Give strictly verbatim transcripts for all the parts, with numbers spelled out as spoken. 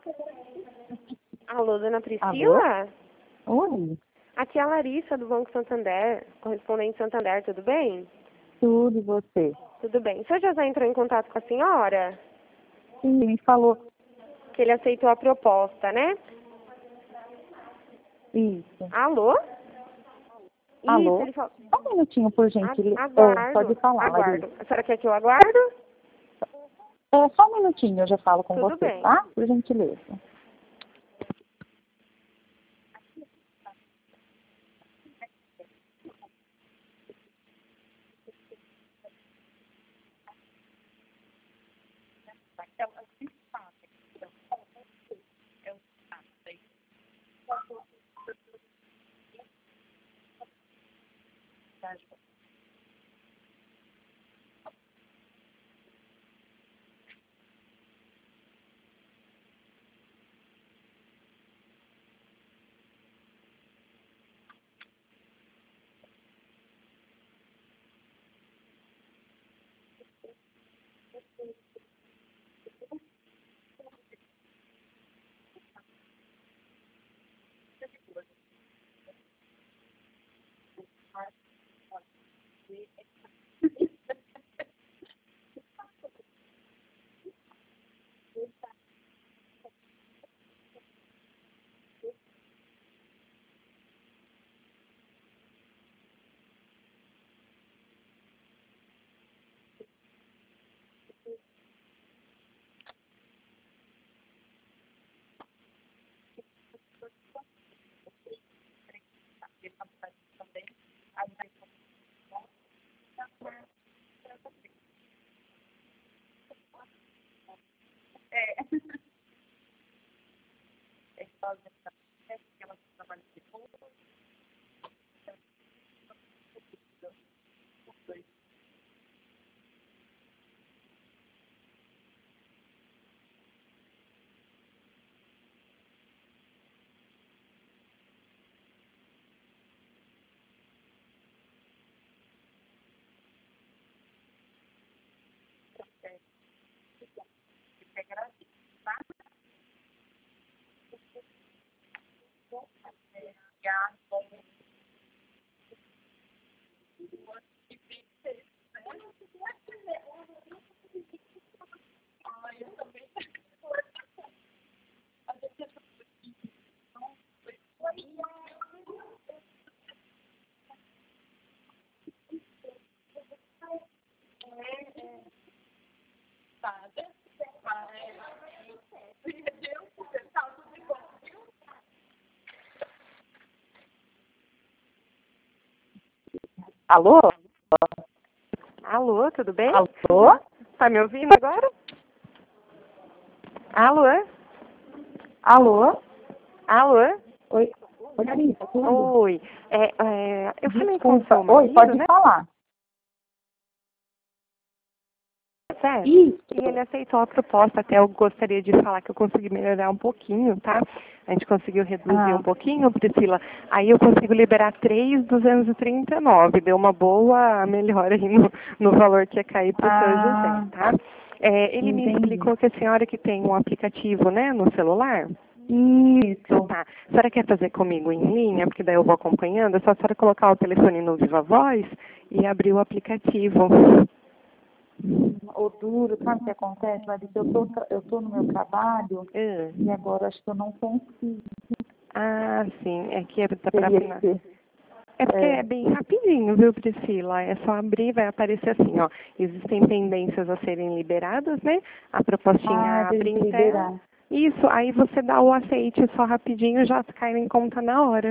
Alô, dona Priscila? Alô? Oi. Aqui é a Larissa, do Banco Santander, correspondente Santander, tudo bem? Tudo, e você? Tudo bem. O senhor José entrou em contato com a senhora? Sim, me falou. Que ele aceitou a proposta, né? Isso. Alô? Alô? Isso, ele falou. Só um minutinho, por gentileza. A- É, Aguardo. pode falar, Aguardo. Larissa. A senhora quer que eu aguardo? É, só um minutinho, eu já falo com Tudo você, bem. tá? Por gentileza. Alô? Alô, tudo bem? Alô? Tá me ouvindo agora? Alô? Alô? Alô? Oi, Oi, Larissa, tudo? Oi. É, é, eu falei com o Desculpa. seu Oi, marido, pode né? falar. Certo? Isso. E ele aceitou a proposta. Até eu gostaria de falar que eu consegui melhorar um pouquinho, tá? A gente conseguiu reduzir Ah, um pouquinho, Priscila. Aí eu consigo liberar três mil duzentos e trinta e nove. Deu uma boa melhora aí no, no valor que ia cair para o seu José, ah, tá? É, ele me entendi. explicou que a senhora que tem um aplicativo, né, no celular. Isso. Tá. A senhora quer fazer comigo em linha? Porque daí eu vou acompanhando. É só a senhora colocar o telefone no Viva Voz e abrir o aplicativo. O duro, sabe o que acontece, Larissa? Eu tô, tra- eu tô no meu trabalho Ah, e agora acho que eu não consigo. Ah, sim. É que é pra, pra Teria afinar. que ser. É porque É. é bem rapidinho, viu, Priscila? É só abrir, vai aparecer assim, ó. Existem pendências a serem liberadas, né? A Ah, propostinha tem abre que em tela. liberar. Isso, aí você dá o aceite só rapidinho, já cai em conta na hora.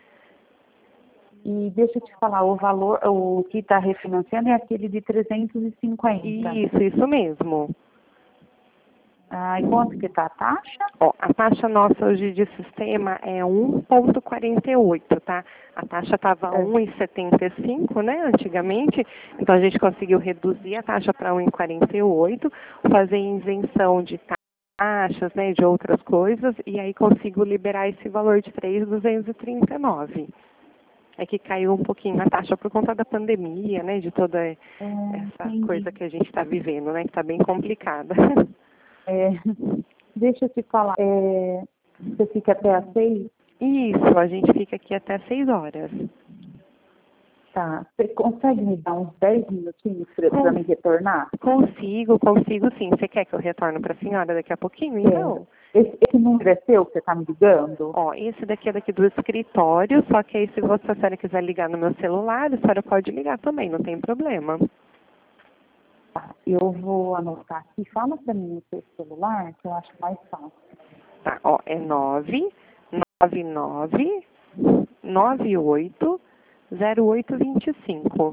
E deixa eu te falar, o valor, o que está refinanciando é aquele de trezentos e cinquenta. Isso, isso mesmo. Ah, e quanto que está a taxa? Ó, a taxa nossa hoje de sistema é um vírgula quarenta e oito, tá? A taxa estava É. um vírgula setenta e cinco, né, antigamente. Então a gente conseguiu reduzir a taxa para um vírgula quarenta e oito, fazer isenção de taxas, né, de outras coisas, e aí consigo liberar esse valor de três mil duzentos e trinta e nove. É que caiu um pouquinho a taxa por conta da pandemia, né, de toda É, essa entendi. coisa que a gente está vivendo, né, que está bem complicada. É. Deixa eu te falar, é, você fica até às seis? Isso, a gente fica aqui até seis horas. Tá. Você consegue me dar uns dez minutinhos para me retornar? Consigo, consigo sim. Você quer que eu retorne para a senhora daqui a pouquinho, então? Esse, esse número é seu que você está me ligando? Ó, esse daqui é daqui do escritório, só que aí se você, a senhora quiser ligar no meu celular, a senhora pode ligar também, não tem problema. Tá, eu vou anotar aqui. Fala para mim o seu celular, que eu acho mais fácil. Tá, ó, é nove nove nove nove oito zero oito dois cinco.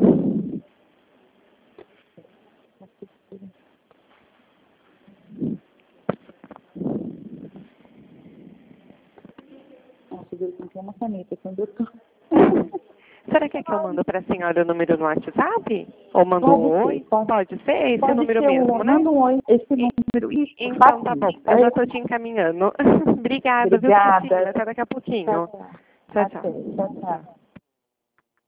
Nossa, Deus, não tem uma caneta quando eu tô. Será que é que eu mando para a senhora o número no WhatsApp? Ou mando Pode um ser, oi? pode, Pode ser esse pode número ser mesmo, o, né? manda um oi, esse número. Isso, Então tá bom, eu já é. estou te encaminhando. Obrigada, viu, Obrigada. Priscila? Até daqui a pouquinho. Tchau, tchau. Tchau, Até. tchau. Tchau, tchau.